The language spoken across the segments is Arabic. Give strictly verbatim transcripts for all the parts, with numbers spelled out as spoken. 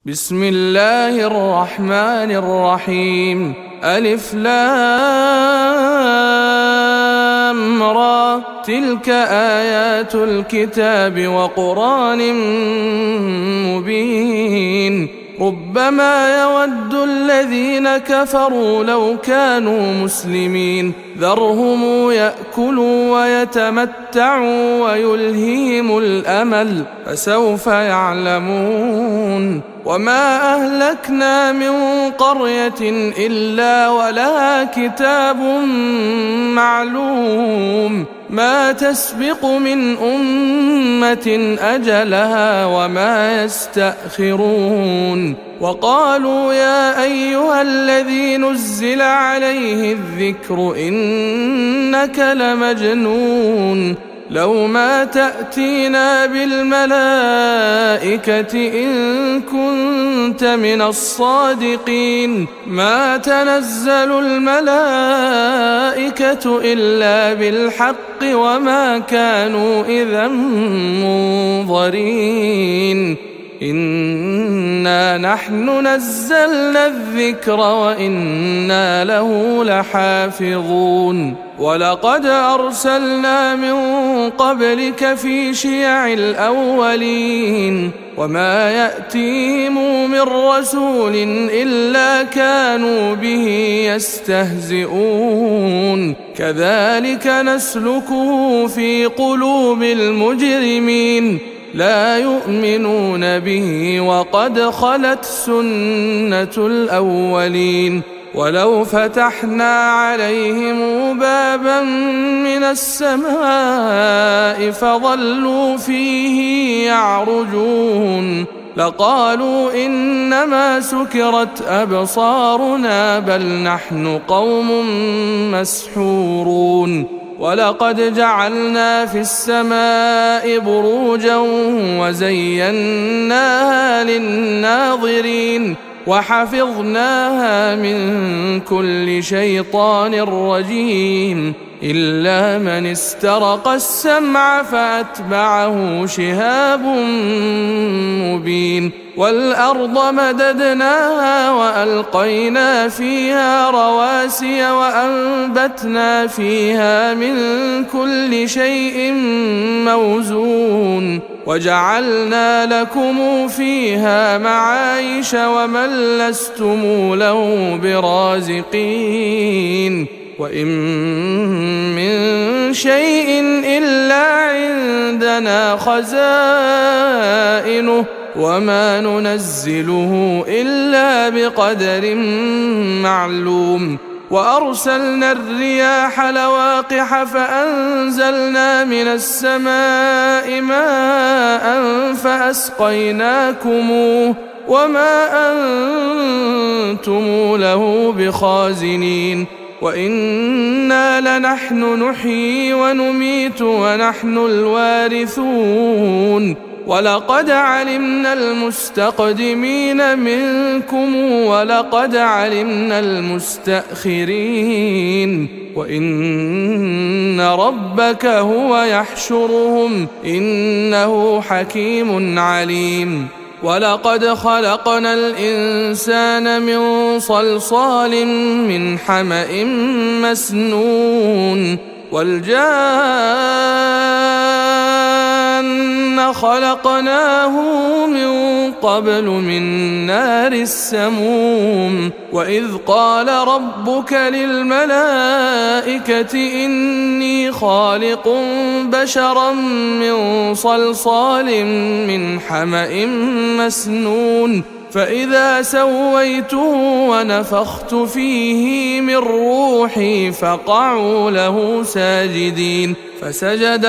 بسم الله الرحمن الرحيم. ألف لام را، تلك آيات الكتاب وقرآن مبين. ربما يود الذين كفروا لو كانوا مسلمين، ذرهم يأكلوا ويتمتعوا ويلهيهم الأمل، فسوف يعلمون. وما أهلكنا من قرية إلا ولها كتاب معلوم، ما تسبق من أمة أجلها وما يستأخرون. وقالوا يا أيها الذي نزل عليه الذكر إنك لمجنون، لو ما تأتينا بالملائكة إن كنت من الصادقين، ما تنزل الملائكة إلا بالحق وما كانوا إذا منظرين. إنا نحن نزلنا الذكر وإنا له لحافظون. ولقد أرسلنا من قبلك في شيع الأولين، وما يأتيهم من رسول إلا كانوا به يستهزئون. كذلك نسلكه في قلوب المجرمين، لا يؤمنون به وقد خلت سنة الأولين. ولو فتحنا عليهم بابا من السماء فظلوا فيه يعرجون لقالوا إنما سكرت أبصارنا بل نحن قوم مسحورون. ولقد جعلنا في السماء بروجا وزيناها للناظرين وحفظناها من كل شيطان رجيم إلا من استرق السمع فأتبعه شهاب مبين. والأرض مددناها وألقينا فيها رواسي وأنبتنا فيها من كل شيء موزون وجعلنا لكم فيها معايش ومن لستم له برازقين. وإن من شيء إلا عندنا خزائنه وما ننزله إلا بقدر معلوم. وأرسلنا الرياح لواقح فأنزلنا من السماء ماء فأسقيناكموه وما أنتم له بخازنين. وإنا لنحن نحيي ونميت ونحن الوارثون. ولقد علمنا المستقدمين منكم ولقد علمنا المستأخرين. وإن ربك هو يحشرهم إنه حكيم عليم. ولقد خلقنا الإنسان من صلصال من حمأ مسنون والجان خلقناه من قبل من نار السموم. وإذ قال ربك للملائكة إني خالق بشرا من صلصال من حمأ مسنون فإذا سويته ونفخت فيه من روحي فقعوا له ساجدين. فسجد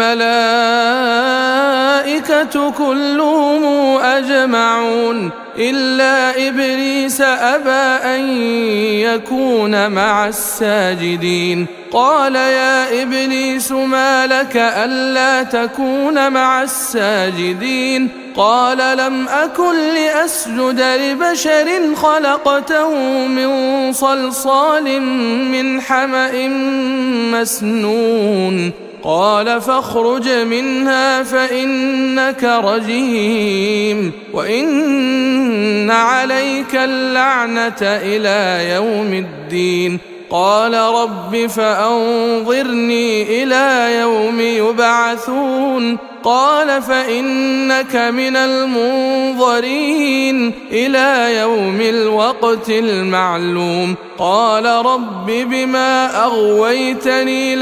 الملائكة كلهم أجمعون إلا إبليس أبى أن يكون مع الساجدين. قال يا إبليس ما لك ألا تكون مع الساجدين؟ قال لم أكن لأسجد لبشر خلقته من صلصال من حمأ مسنون. قال فاخرج منها فإنك رجيم وإن إن عليك اللعنة إلى يوم الدين قال رب فأنظرني إلى يوم يبعثون قال فإنك من المنظرين إلى يوم الوقت المعلوم قال رب بما أغويتني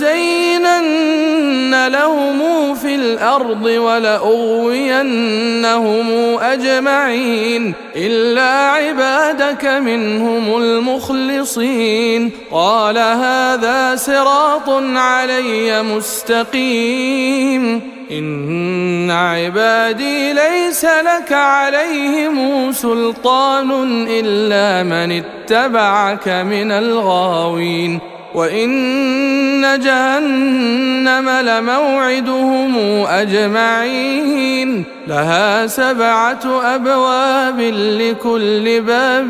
لأزينن لهم في الأرض ولأغوينهم أجمعين إلا عبادك منهم المخلصين قال هذا صراط علي مستقيم إن عبادي ليس لك عليهم سلطان إلا من اتبعك من الغاوين وإن جهنم لموعدهم أجمعين لها سبعة أبواب لكل باب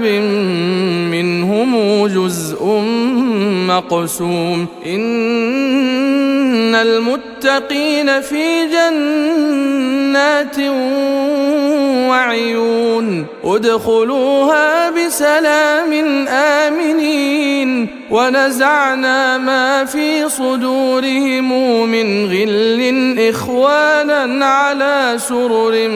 منهم جزء مقسوم إن المتقين في جنات وعيون ادخلوها بسلام آمنين ونزعنا ما في صدورهم من غل إخوانا على سرر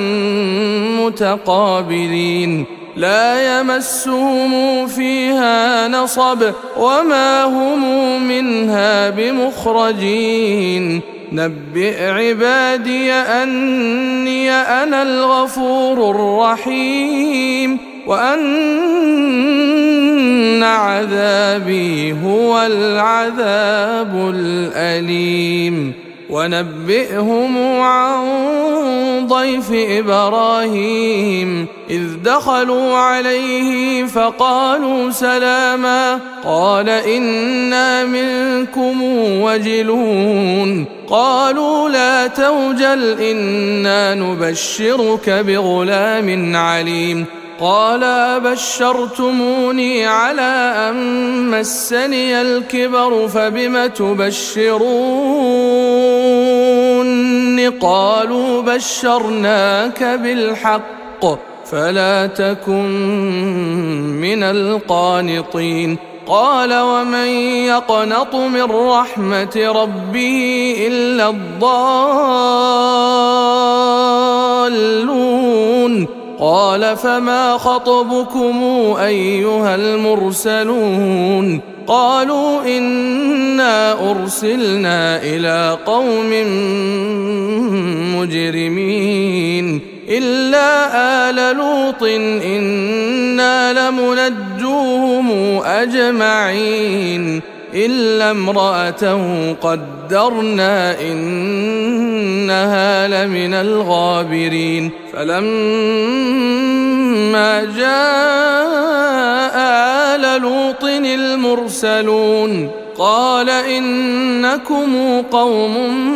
متقابلين لا يمسهم فيها نصب وما هم منها بمخرجين نبئ عبادي أني أنا الغفور الرحيم وأن عذابي هو العذاب الأليم ونبئهم عن ضيف إبراهيم إذ دخلوا عليه فقالوا سلاما قال إنا منكم وجلون قالوا لا توجل إنا نبشرك بغلام عليم قال أبشرتموني على أن مسني الكبر فبم تبشرون قالوا بشرناك بالحق فلا تكن من القانطين قال ومن يقنط من رحمة ربه إلا الضالون قال فما خطبكم أيها المرسلون قالوا إنا أرسلنا إلى قوم مجرمين إلا آل لوط إنا لمنجوهم أجمعين إلا امرأته قدرنا إنها لمن الغابرين فلما جاء آل لوط المرسلون قال إنكم قوم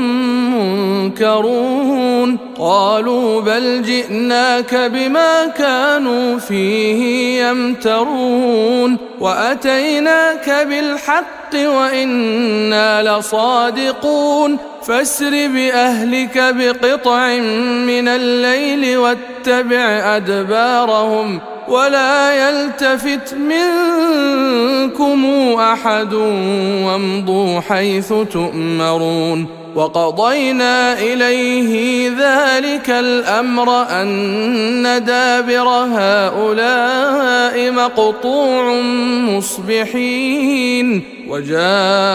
منكرون قالوا بل جئناك بما كانوا فيه يمترون وأتيناك بالحق وإنا لصادقون فاسر بأهلك بقطع من الليل واتبع أدبارهم ولا يلتفت منكم أحد وامضوا حيث تؤمرون وقضينا إليه ذلك الأمر أن دابر هؤلاء مقطوع مصبحين وجاء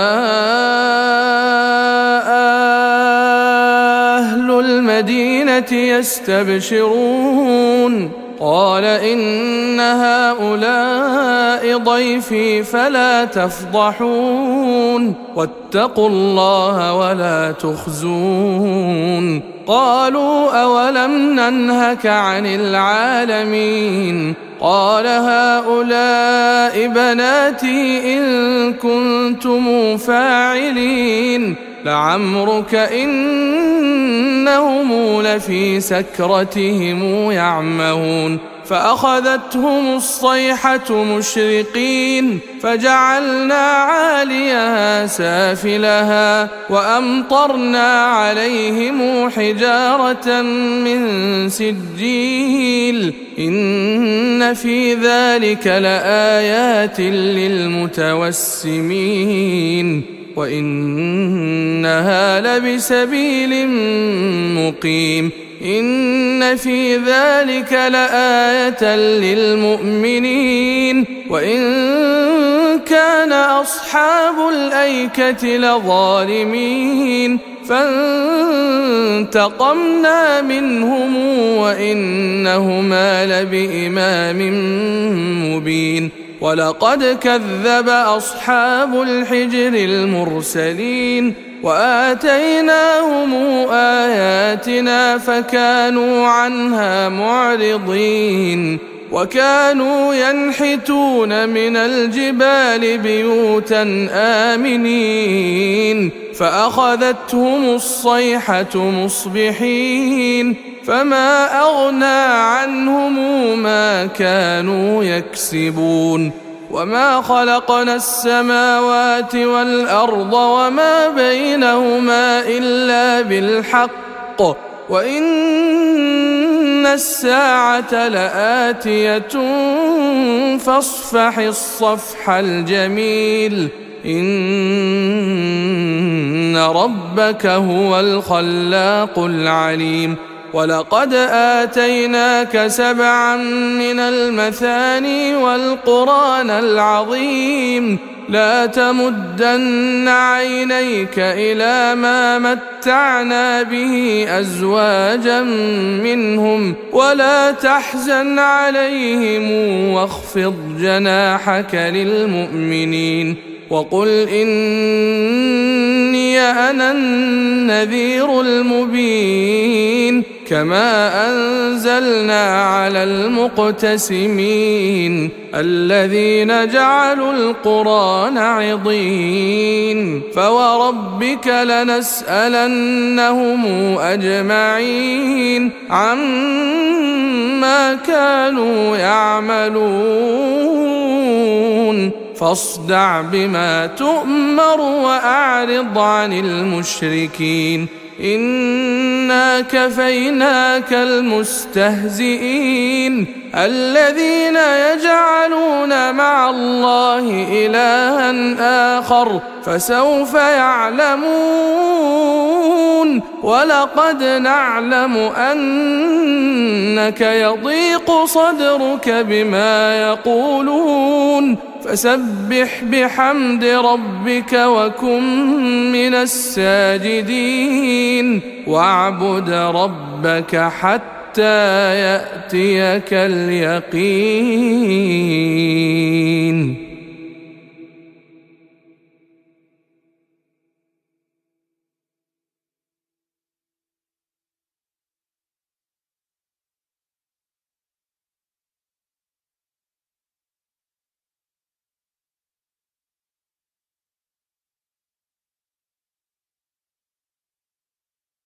أهل المدينة يستبشرون قال إن هؤلاء ضيفي فلا تفضحون واتقوا الله ولا تخزون قالوا أولم ننهك عن العالمين قال هؤلاء بناتي إن كنتم فاعلين لعمرك إنهم لفي سكرتهم يعمهون فأخذتهم الصيحة مشرقين فجعلنا عاليها سافلها وأمطرنا عليهم حجارة من سجيل إن في ذلك لآيات للمتوسمين وإنها لبسبيل مقيم إن في ذلك لآية للمؤمنين وإن كان أصحاب الأيكة لظالمين فانتقمنا منهم وإنهما لبإمام مبين ولقد كذب أصحاب الحجر المرسلين وآتيناهم آياتنا فكانوا عنها معرضين وكانوا ينحتون من الجبال بيوتا آمنين فأخذتهم الصيحة مصبحين فما أغنى عنهم ما كانوا يكسبون وما خلقنا السماوات والأرض وما بينهما إلا بالحق وإن الساعة لآتية فاصفح الصفح الجميل إن ربك هو الخلاق العليم ولقد آتيناك سبعا من المثاني والقرآن العظيم لا تمدن عينيك إلى ما متعنا به أزواجا منهم ولا تحزن عليهم واخفض جناحك للمؤمنين وقل إني أنا النذير المبين كما أنزلنا على المقتسمين الذين جعلوا القرآن عضين فوربك لنسألنهم أجمعين عما كانوا يعملون فاصدع بما تؤمر وأعرض عن المشركين إنا كفيناك المستهزئين الذين يجعلون مع الله إلها آخر فسوف يعلمون ولقد نعلم أنك يضيق صدرك بما يقولون فسبح بحمد ربك وكن من الساجدين واعبد ربك حتى يأتيك اليقين.